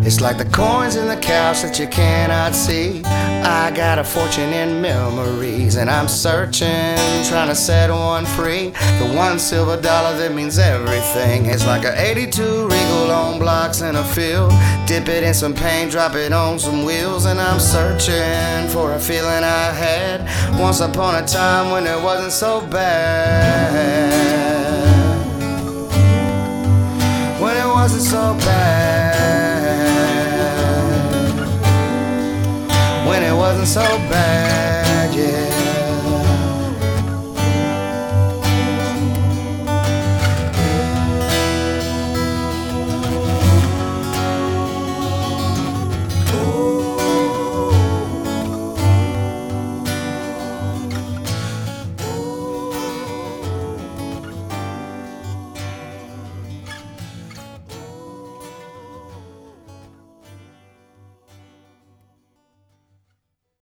It's like the coins in the couch that you cannot see. I got a fortune in memories, and I'm searching, trying to set one free. The one silver dollar that means everything. It's like a 82 Regal on blocks in a field. Dip it in some paint, drop it on some wheels, and I'm searching for a feeling I had once upon a time when it wasn't so bad. When it wasn't so bad. When it wasn't so bad.